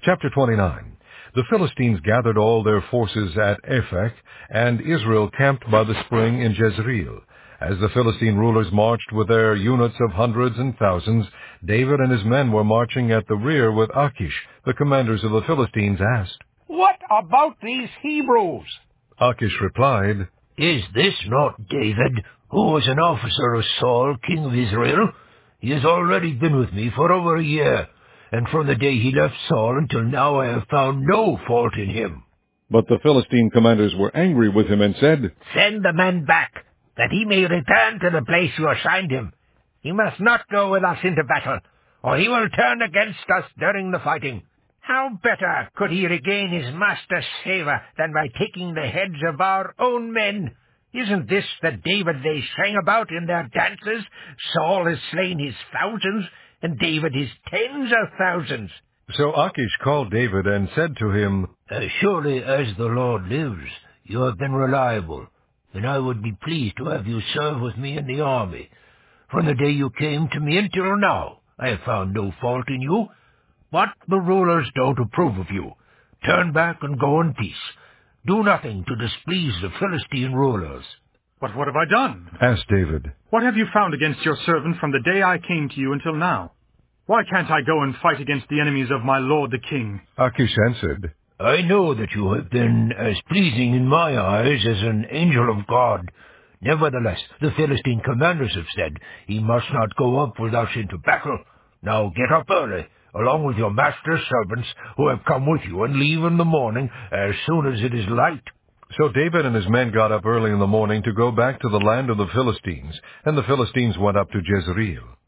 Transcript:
Chapter 29. The Philistines gathered all their forces at Aphek, and Israel camped by the spring in Jezreel. As the Philistine rulers marched with their units of hundreds and thousands, David and his men were marching at the rear with Achish. The commanders of the Philistines asked, "What about these Hebrews?" Achish replied, "Is this not David, who was an officer of Saul, king of Israel? He has already been with me for over a year, and from the day he left Saul until now I have found no fault in him." But the Philistine commanders were angry with him and said, "Send the men back, that he may return to the place you assigned him. He must not go with us into battle, or he will turn against us during the fighting. How better could he regain his master's favour than by taking the heads of our own men? Isn't this the David they sang about in their dances? Saul has slain his thousands, and David his tens of thousands." So Achish called David and said to him, Surely as the Lord lives, you have been reliable, and I would be pleased to have you serve with me in the army. From the day you came to me until now, I have found no fault in you. But the rulers don't approve of you. Turn back and go in peace. Do nothing to displease the Philistine rulers." "But what have I done?" asked David. "What have you found against your servant from the day I came to you until now? Why can't I go and fight against the enemies of my lord the king?" Achish answered, "I know that you have been as pleasing in my eyes as an angel of God. Nevertheless, the Philistine commanders have said, he must not go up with us into battle. Now get up early, along with your master's servants who have come with you, and leave in the morning as soon as it is light." So David and his men got up early in the morning to go back to the land of the Philistines, and the Philistines went up to Jezreel.